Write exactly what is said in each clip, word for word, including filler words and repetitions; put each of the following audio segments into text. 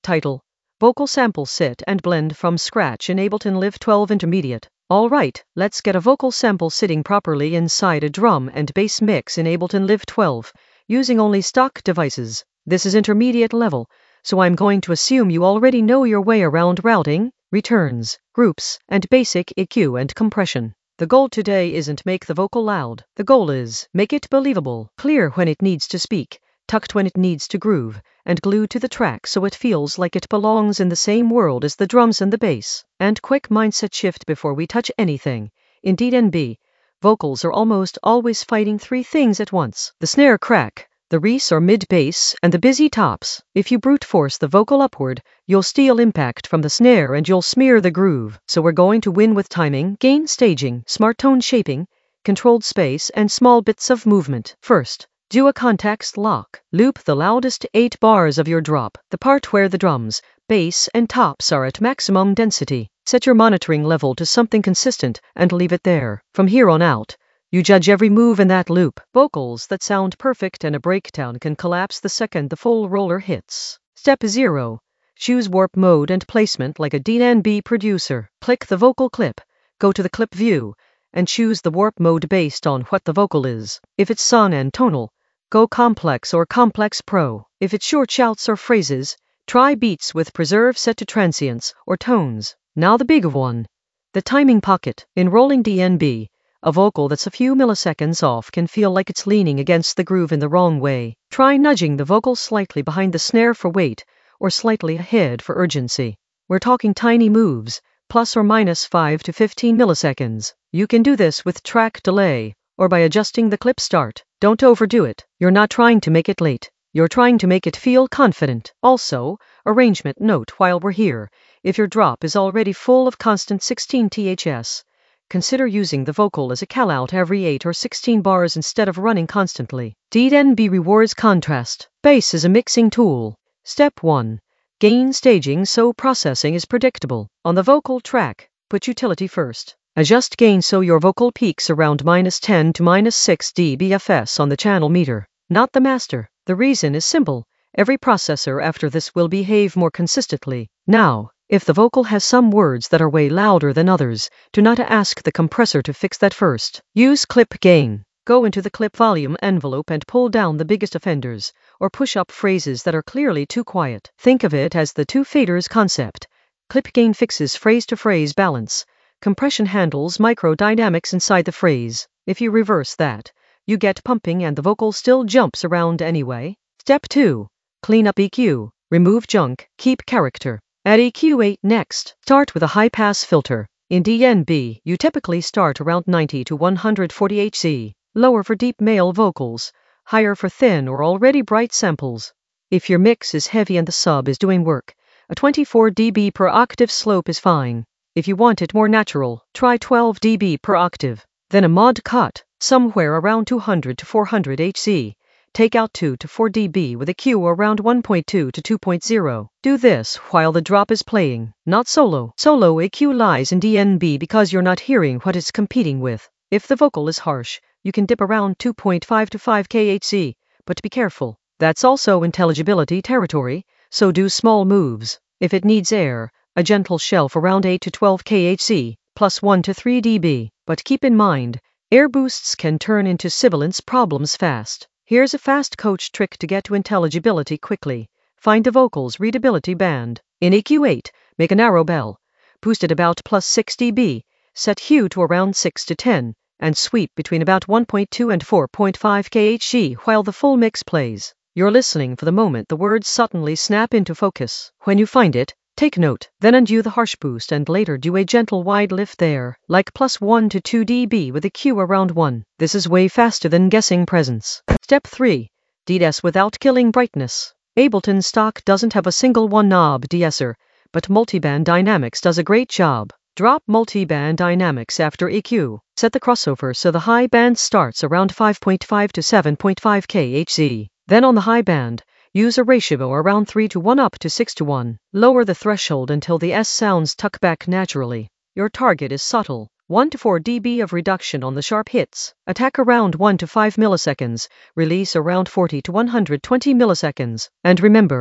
Title: Vocal Sample Sit and Blend from Scratch in Ableton Live twelve Intermediate. Alright, let's get a vocal sample sitting properly inside a drum and bass mix in Ableton Live twelve, using only stock devices. This is intermediate level, so I'm going to assume you already know your way around routing, returns, groups, and basic E Q and compression. The goal today isn't make the vocal loud. The goal is make it believable, clear when it needs to speak, tucked when it needs to groove, and glued to the track so it feels like it belongs in the same world as the drums and the bass. And quick mindset shift before we touch anything. In D and B, vocals are almost always fighting three things at once: the snare crack, the res or mid bass, and the busy tops. If you brute force the vocal upward, you'll steal impact from the snare and you'll smear the groove. So we're going to win with timing, gain staging, smart tone shaping, controlled space, and small bits of movement. First, do a context lock. Loop the loudest eight bars of your drop, the part where the drums, bass, and tops are at maximum density. Set your monitoring level to something consistent and leave it there. From here on out, you judge every move in that loop. Vocals that sound perfect and a breakdown can collapse the second the full roller hits. Step zero. Choose warp mode and placement like a D and B producer. Click the vocal clip, go to the clip view, and choose the warp mode based on what the vocal is. If it's sung and tonal, go complex or complex pro. If it's short shouts or phrases, try beats with preserve set to transients or tones. Now the big one. The timing pocket. In rolling D and B, a vocal that's a few milliseconds off can feel like it's leaning against the groove in the wrong way. Try nudging the vocal slightly behind the snare for weight, or slightly ahead for urgency. We're talking tiny moves, plus or minus five to fifteen milliseconds. You can do this with track delay, or by adjusting the clip start. Don't overdo it. You're not trying to make it late. You're trying to make it feel confident. Also, arrangement note while we're here. If your drop is already full of constant sixteen hertz, consider using the vocal as a callout every eight or sixteen bars instead of running constantly. D and B rewards contrast. Bass is a mixing tool. Step one. Gain staging so processing is predictable. On the vocal track, put utility first. Adjust gain so your vocal peaks around minus ten to minus six decibels on the channel meter, not the master. The reason is simple. Every processor after this will behave more consistently. Now, if the vocal has some words that are way louder than others, do not ask the compressor to fix that first. Use clip gain. Go into the clip volume envelope and pull down the biggest offenders, or push up phrases that are clearly too quiet. Think of it as the two faders concept. Clip gain fixes phrase-to-phrase balance. Compression handles microdynamics inside the phrase. If you reverse that, you get pumping and the vocal still jumps around anyway. Step two. Clean up E Q. Remove junk, keep character. Add E Q eight next. Start with a high-pass filter. In D and B, you typically start around ninety to one hundred forty hertz. Lower for deep male vocals, higher for thin or already bright samples. If your mix is heavy and the sub is doing work, a twenty-four decibels per octave slope is fine. If you want it more natural, try twelve decibels per octave. Then a mod cut, somewhere around two hundred to four hundred hertz. Take out two to four decibels with a Q around one point two to two point zero. Do this while the drop is playing, not solo. Solo E Q lies in D and B because you're not hearing what it's competing with. If the vocal is harsh, you can dip around two point five to five hertz, but be careful. That's also intelligibility territory, so do small moves. If it needs air, a gentle shelf around eight to twelve hertz, plus one to three decibels. But keep in mind, air boosts can turn into sibilance problems fast. Here's a fast coach trick to get to intelligibility quickly. Find the vocal's readability band. In E Q eight, make a narrow bell. Boost at about plus six decibels. Set hue to around six to ten, and sweep between about one point two and four point five hertz while the full mix plays. You're listening for the moment the words suddenly snap into focus. When you find it, take note. Then undo the harsh boost and later do a gentle wide lift there, like plus one to two decibels with a Q around one. This is way faster than guessing presence. Step three. De-ess without killing brightness. Ableton stock doesn't have a single one-knob de-esser, but Multiband Dynamics does a great job. Drop Multiband Dynamics after E Q. Set the crossover so the high band starts around five point five to seven point five hertz. Then on the high band, use a ratio around three to one up to six to one. Lower the threshold until the S sounds tuck back naturally. Your target is subtle. one to four decibels of reduction on the sharp hits. Attack around one to five milliseconds. Release around forty to one hundred twenty milliseconds. And remember,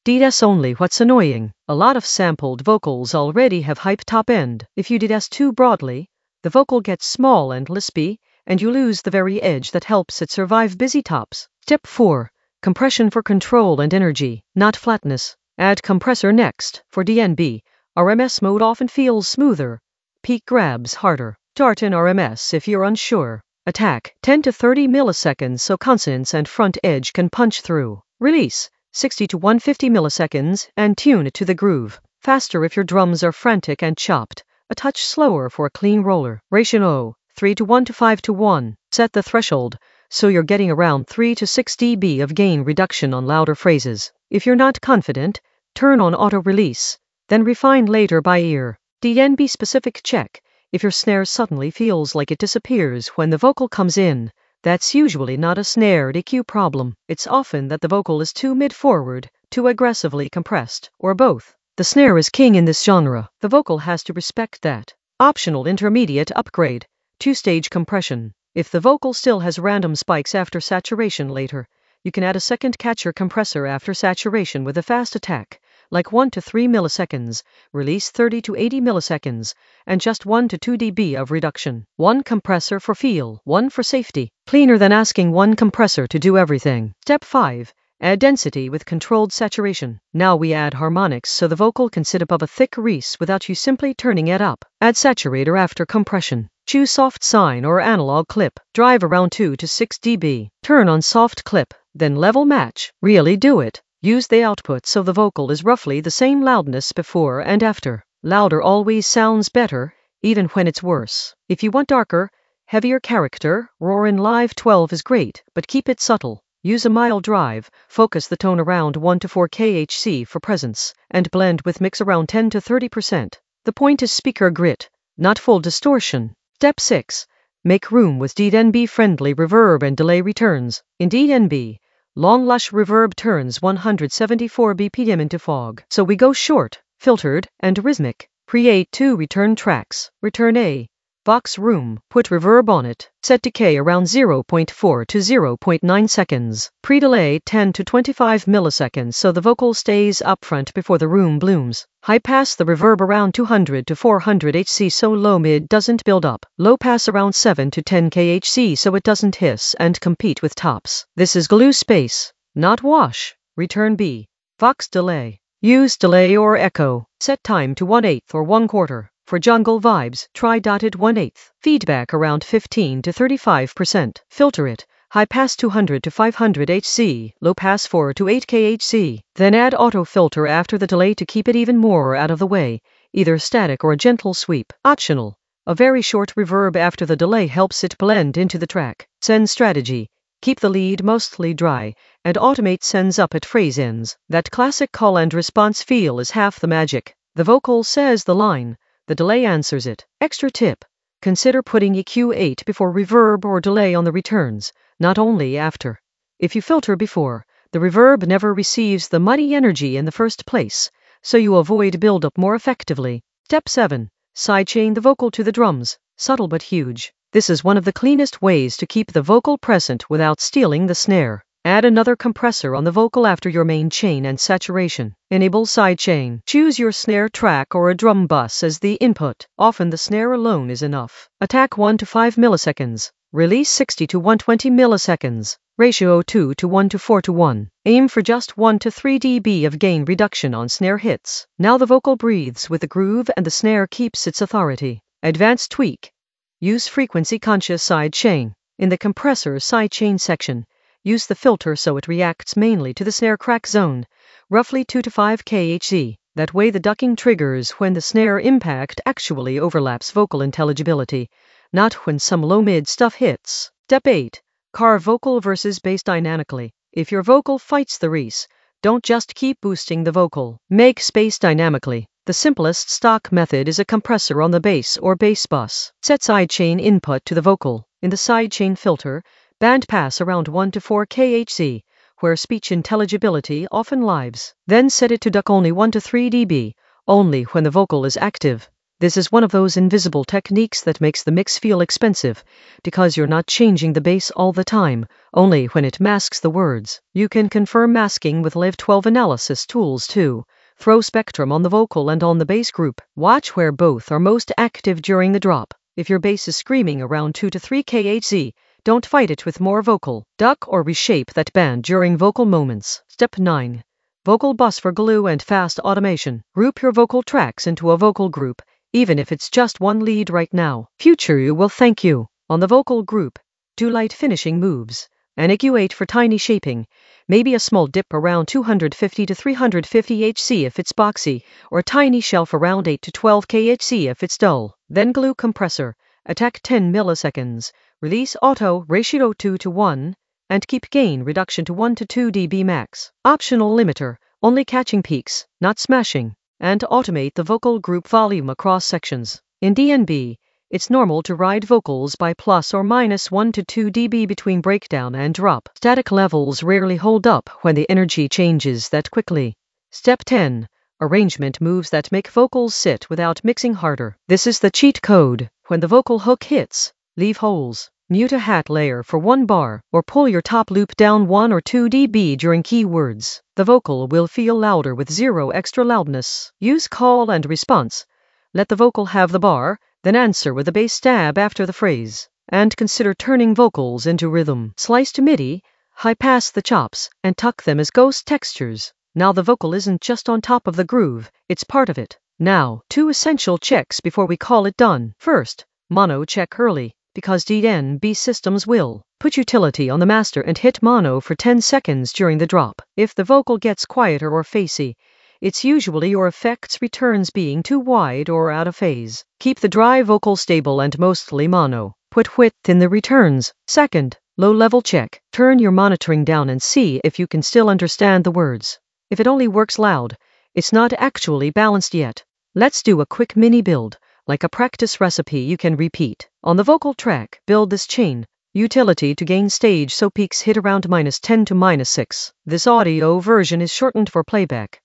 D D S only. What's annoying? A lot of sampled vocals already have hype top end. If you D D S too broadly, the vocal gets small and lispy, and you lose the very edge that helps it survive busy tops. Step four. Compression for control and energy, not flatness. Add compressor next. For D N B, R M S mode often feels smoother. Peak grabs harder. Start in R M S if you're unsure. Attack ten to thirty milliseconds so consonants and front edge can punch through. Release sixty to one hundred fifty milliseconds and tune it to the groove. Faster if your drums are frantic and chopped. A touch slower for a clean roller. Ratio three to one to five to one. Set the threshold so you're getting around three to six decibels of gain reduction on louder phrases. If you're not confident, turn on auto release, then refine later by ear. D N B specific check. If your snare suddenly feels like it disappears when the vocal comes in, that's usually not a snare E Q problem. It's often that the vocal is too mid-forward, too aggressively compressed, or both. The snare is king in this genre. The vocal has to respect that. Optional intermediate upgrade. Two-stage compression. If the vocal still has random spikes after saturation later, you can add a second catcher compressor after saturation with a fast attack, like one to three milliseconds, release thirty to eighty milliseconds, and just one to two decibels of reduction. One compressor for feel, one for safety. Cleaner than asking one compressor to do everything. Step five. Add density with controlled saturation. Now we add harmonics so the vocal can sit above a thick reese without you simply turning it up. Add saturator after compression. Choose soft sine or analog clip. Drive around two to six decibels. Turn on soft clip, then level match. Really do it. Use the output so the vocal is roughly the same loudness before and after. Louder always sounds better, even when it's worse. If you want darker, heavier character, Roar in Live twelve is great, but keep it subtle. Use a mild drive, focus the tone around one to four kilohertz for presence, and blend with mix around ten to thirty percent. The point is speaker grit, not full distortion. Step six. Make room with D N B-friendly reverb and delay returns. In D N B, long lush reverb turns one hundred seventy-four B P M into fog. So we go short, filtered, and rhythmic. Create two return tracks. Return A. Box room. Put reverb on it. Set decay around zero point four to zero point nine seconds. Pre-delay ten to twenty-five milliseconds so the vocal stays upfront before the room blooms. High pass the reverb around two hundred to four hundred hertz so low mid doesn't build up. Low pass around seven to ten kilohertz so it doesn't hiss and compete with tops. This is glue space, not wash. Return B. Vox delay. Use delay or echo. Set time to one eighth or one quarter. For jungle vibes, try dotted one eighth. Feedback around fifteen to thirty-five percent. Filter it. High pass two hundred to five hundred hertz, low pass four to eight kilohertz. Then add auto filter after the delay to keep it even more out of the way, either static or a gentle sweep. Optional. A very short reverb after the delay helps it blend into the track. Send strategy. Keep the lead mostly dry, and automate sends up at phrase ends. That classic call and response feel is half the magic. The vocal says the line. The delay answers it. Extra tip. Consider putting E Q eight before reverb or delay on the returns, not only after. If you filter before, the reverb never receives the muddy energy in the first place, so you avoid buildup more effectively. Step seven. Sidechain the vocal to the drums. Subtle but huge. This is one of the cleanest ways to keep the vocal present without stealing the snare. Add another compressor on the vocal after your main chain and saturation. Enable sidechain. Choose your snare track or a drum bus as the input. Often the snare alone is enough. Attack one to five milliseconds. Release sixty to one hundred twenty milliseconds. Ratio two to one to four to one. Aim for just one to three decibels of gain reduction on snare hits. Now the vocal breathes with the groove and the snare keeps its authority. Advanced tweak. Use frequency-conscious sidechain. In the compressor sidechain section, use the filter so it reacts mainly to the snare crack zone, roughly two to five kilohertz. That way the ducking triggers when the snare impact actually overlaps vocal intelligibility, not when some low-mid stuff hits. Step eight. Carve vocal versus bass dynamically. If your vocal fights the reese, don't just keep boosting the vocal. Make space dynamically. The simplest stock method is a compressor on the bass or bass bus. Set sidechain input to the vocal. In the sidechain filter, band pass around one to four kilohertz, where speech intelligibility often lives. Then set it to duck only one to three decibels, only when the vocal is active. This is one of those invisible techniques that makes the mix feel expensive, because you're not changing the bass all the time, only when it masks the words. You can confirm masking with Live twelve analysis tools too. Throw spectrum on the vocal and on the bass group. Watch where both are most active during the drop. If your bass is screaming around two to three kilohertz, don't fight it with more vocal. Duck or reshape that band during vocal moments. Step nine. Vocal bus for glue and fast automation. Group your vocal tracks into a vocal group, even if it's just one lead right now. Future you will thank you. On the vocal group, do light finishing moves. An E Q eight for tiny shaping, maybe a small dip around two hundred fifty to three hundred fifty hertz if it's boxy, or a tiny shelf around eight to twelve kilohertz if it's dull. Then glue compressor, attack ten milliseconds, release auto ratio two to one, and keep gain reduction to one to two decibels max. Optional limiter, only catching peaks, not smashing, and automate the vocal group volume across sections. In D N B, it's normal to ride vocals by plus or minus one to two decibels between breakdown and drop. Static levels rarely hold up when the energy changes that quickly. Step ten. Arrangement moves that make vocals sit without mixing harder. This is the cheat code. When the vocal hook hits, leave holes. Mute a hat layer for one bar, or pull your top loop down one or two decibels during keywords. The vocal will feel louder with zero extra loudness. Use call and response. Let the vocal have the bar, then answer with a bass stab after the phrase. And consider turning vocals into rhythm. Slice to MIDI, high pass the chops, and tuck them as ghost textures. Now the vocal isn't just on top of the groove, it's part of it. Now, two essential checks before we call it done. First, mono check early, because D N B systems will. Put utility on the master and hit mono for ten seconds during the drop. If the vocal gets quieter or facey, it's usually your effects returns being too wide or out of phase. Keep the dry vocal stable and mostly mono. Put width in the returns. Second, low level check. Turn your monitoring down and see if you can still understand the words. If it only works loud, it's not actually balanced yet. Let's do a quick mini build, like a practice recipe you can repeat. On the vocal track, build this chain. Utility to gain stage so peaks hit around minus ten to minus six. This audio version is shortened for playback.